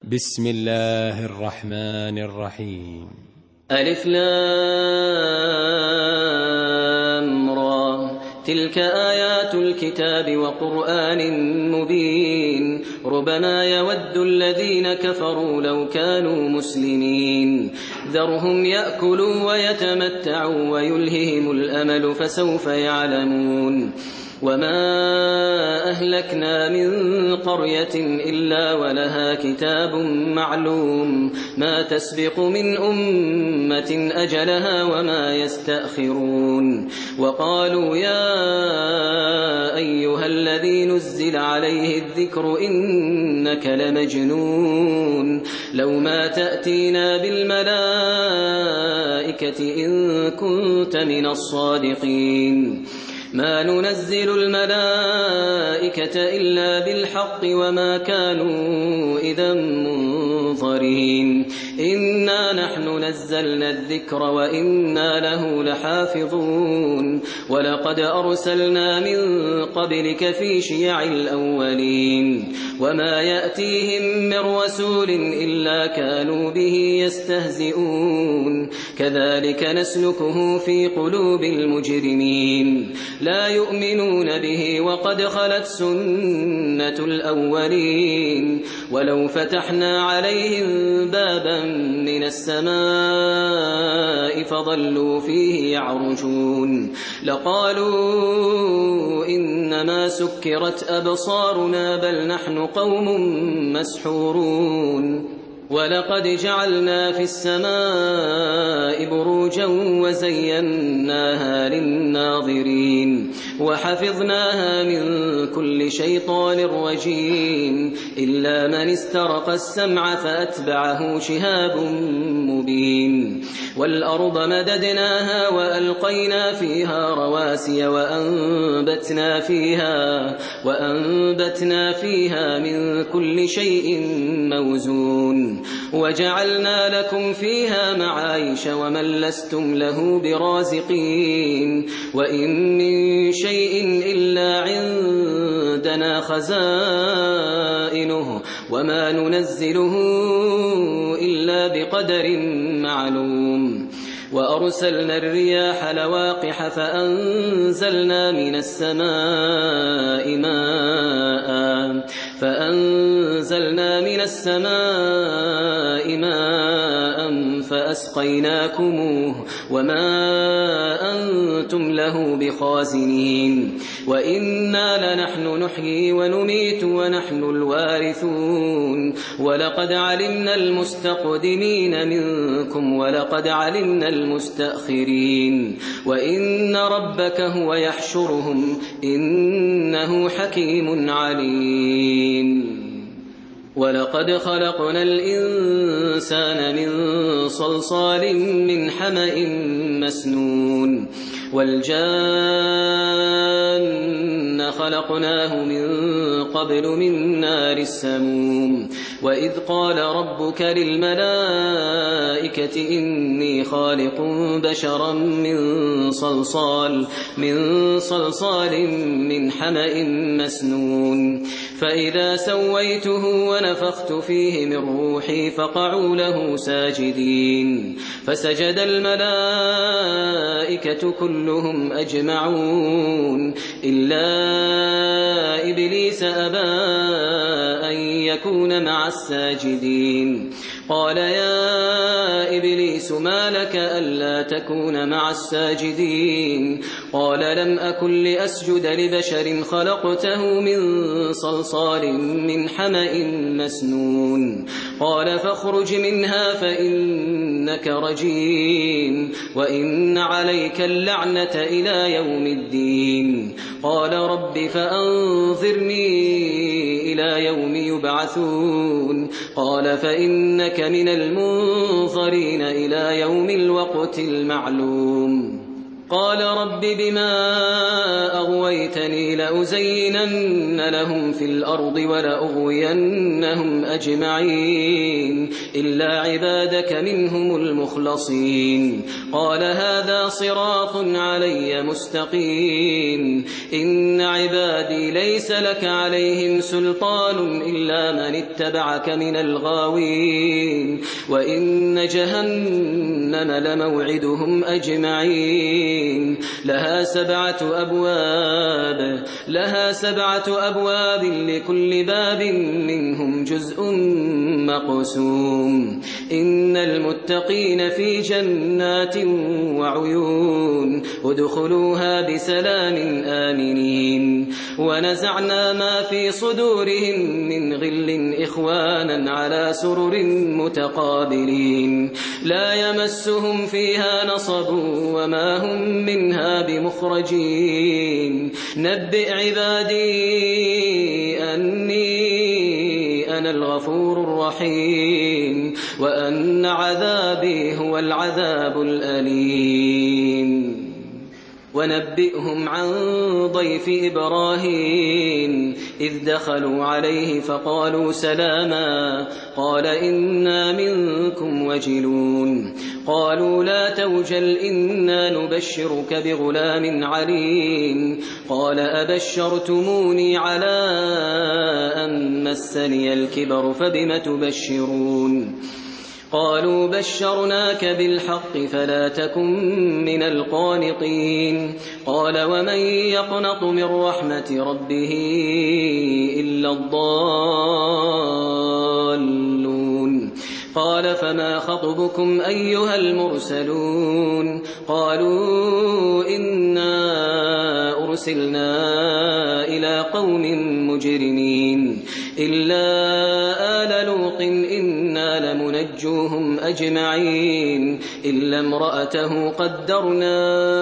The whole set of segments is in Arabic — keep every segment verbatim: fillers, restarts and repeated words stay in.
بسم الله الرحمن الرحيم. ألف لام را، تلك آيات الكتاب وقرآن مبين. ربما يود الذين كفروا لو كانوا مسلمين. ذرهم يأكلوا ويتمتعوا ويلههم الأمل فسوف يعلمون. وما أهلكنا من قرية إلا ولها كتاب معلوم، ما تسبق من أمة أجلها وما يستأخرون. وقالوا يا أيها الذي نزل عليه الذكر إنك لمجنون، لو ما تأتينا بالملائكة إن كنت من الصادقين. ما ننزل الملائكة إلا بالحق وما كانوا إذا منظرين. إنا نحن نزلنا الذكر وإنا له لحافظون. ولقد أرسلنا من قبلك في شيع الأولين، وما يأتيهم من رسول إلا كانوا به يستهزئون. كذلك نسلكه في قلوب المجرمين، لا يؤمنون به وقد خلت سنة الأولين. ولو فتحنا عليهم بابا من السماء فظلوا فيه يعرجون لقالوا إنما سكرت أبصارنا بل نحن قوم مسحورون. ولقد جعلنا في السماء بروجا وزيناها للناظرين وحفظناها من كل شيطان رجيم إلا من استرق السمع فأتبعه شهاب مبين. والأرض مددناها وألقينا فيها رواسي وأنبتنا فيها, وأنبتنا فيها من كل شيء موزون. وجعلنا لكم فيها معايش ومن لستم له برازقين. وإن من شيء إلا عندنا خزائنه وما ننزله إلا بقدر معلوم. وأرسلنا الرياح لواقح فأنزلنا من السماء ماء فأنزلنا من السماء ماء فأسقيناكموه وما أنتم له بخازنين. وإنا لنحن نحيي ونميت ونحن الوارثون. ولقد علمنا المستقدمين منكم ولقد علمنا المستأخرين. وإن ربك هو يحشرهم إنه حكيم عليم. ولقد خلقنا الإنسان من صلصال من حمأ مسنون. والجان خلقناه من قبل من نار السموم. وإذ قال ربك للملائكة إني خالق بشرا من صلصال من صلصال من حمأ مسنون. فإذا سويته ونفخت فيه من روحي فقعوا له ساجدين. فسجد الملائكة كلهم أجمعون إلا إبليس أبى أن يكون مع الساجدين. قال يا إبليس ما لك ألا تكون مع الساجدين؟ قال لم أكن لأسجد لبشر خلقته من صلصال من حمأ مسنون. قال فاخرج منها فإنك رجيم وإن عليك اللعنة إلى يوم الدين. قال رب فأنظرني إلى يوم يبعثون. قال فإنك من المنظرين إلى يوم الوقت المعلوم. قال رب بما أغويتني لأزينن لهم في الأرض ولأغوينهم أجمعين إلا عبادك منهم المخلصين قال هذا صراط علي مستقيم إن عبادي ليس لك عليهم سلطان إلا من اتبعك من الغاوين وإن جهنم لموعدهم أجمعين لها سبعة أبواب لها سبعة أبواب لكل باب منهم جزء مقسوم إن المتقين في جنات وعيون ادخلوها بسلام آمنين ونزعنا ما في صدورهم من غل إخوانا على سرر متقابلين لا يمسهم فيها نصب وما هم منها بمخرجين نبئ عبادي أني أنا الغفور الرحيم وأن عذابي هو العذاب الأليم ونبئهم عن ضيف إبراهيم إذ دخلوا عليه فقالوا سلاما قال إنا منكم وجلون قالوا لا توجل إنا نبشرك بغلام عليم قال أبشرتموني على أن مسني الكبر فبم تبشرون قالوا بشرناك بالحق فلا تكن من القانطين قال ومن يقنط من رحمة ربه إلا الضالون قال فما خطبكم أيها المرسلون قالوا إنا أرسلنا إلى قوم مجرمين إلا آل لوط إنا لمنجوهم أجمعين إلا امرأته قدرنا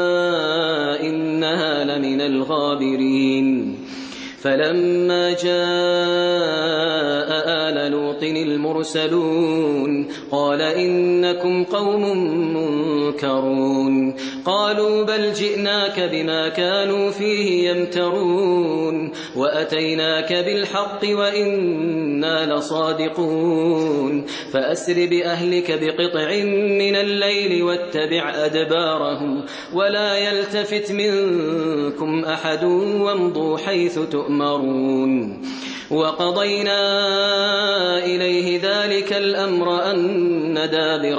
إنها لمن الغابرين فلما جاء آل لوط المرسلون قال إنكم قوم منكرون قالوا بل جئناك بما كانوا فيه يمترون وأتيناك بالحق وإنا لصادقون فأسر بأهلك بقطع من الليل واتبع أدبارهم ولا يلتفت منكم أحد وامضوا حيث تؤمرون وقضينا إليه ذلك الأمر أن دابر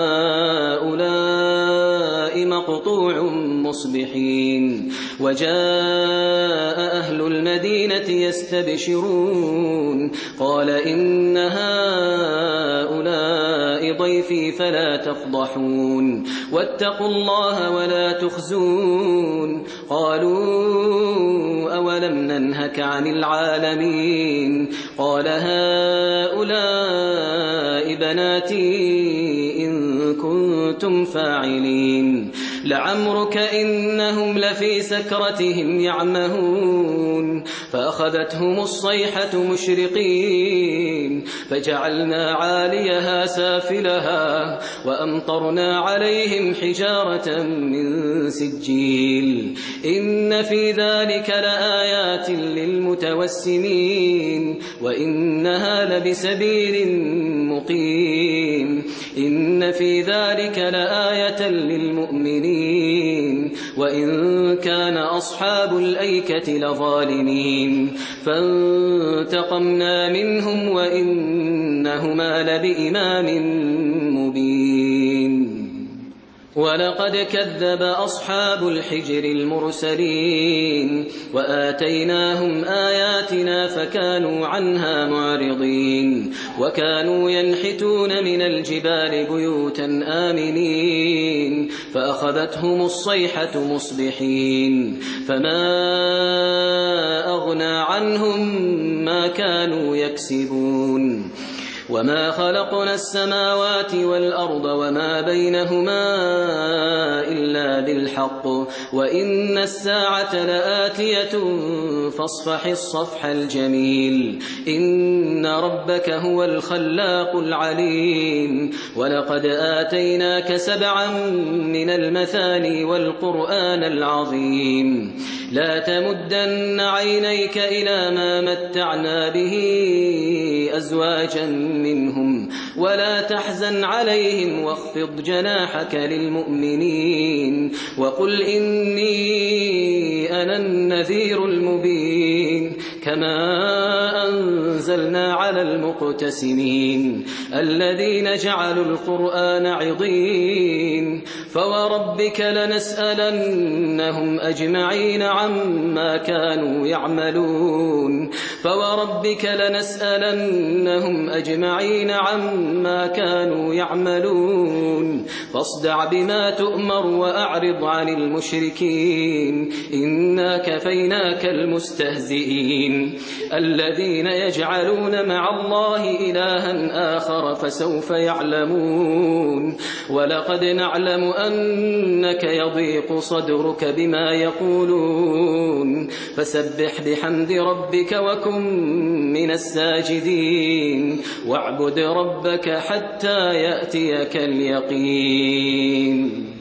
هؤلاء مقطوع مصبحين وجاء أهل المدينة يستبشرون قال إن هؤلاء ضيفي فلا تفضحون واتقوا الله ولا تخزون قالوا أولم ننهك عن العالمين قال هؤلاء بناتي إن كنتم فاعلين لعمرك إنهم لفي سكرتهم يعمهون فأخذتهم الصيحة مشرقين فجعلنا عاليها سافلها وأمطرنا عليهم حجارة من سجيل إن في ذلك لآيات للمتوسمين وإنها لبسبيل مقيم إن في ذلك لآية للمؤمنين وإن كان أصحاب الأيكة لظالمين فانتقمنا منهم وإنهما لبإمام مبين ولقد كذب أصحاب الحجر المرسلين وآتيناهم آياتنا فكانوا عنها معرضين وكانوا ينحتون من الجبال بيوتا آمنين فأخذتهم الصيحة مصبحين فما أغنى عنهم ما كانوا يكسبون وما خلقنا السماوات والأرض وما بينهما إلا بالحق وإن الساعة لآتية فاصفح الصفح الجميل إن ربك هو الخلاق العليم ولقد آتيناك سبعا من المثاني والقرآن العظيم لا تمدن عينيك إلى ما متعنا به أزواجا منهم ولا تحزن عليهم واخفض جناحك للمؤمنين وقل إني أنا النذير المبين كما أنزلنا على المقتسمين الذين جعلوا القرآن عضين فوربك لنسألنهم أجمعين عما كانوا يعملون فوربك لنسألنهم أجمعين عما كانوا يعملون فاصدع بما تؤمر وأعرض عن المشركين إنا كفيناك المستهزئين الذين يجعلون مع الله إلها آخر فسوف يعلمون ولقد نعلم أنك يضيق صدرك بما يقولون فسبح بحمد ربك وكن من الساجدين واعبد ربك حتى يأتيك اليقين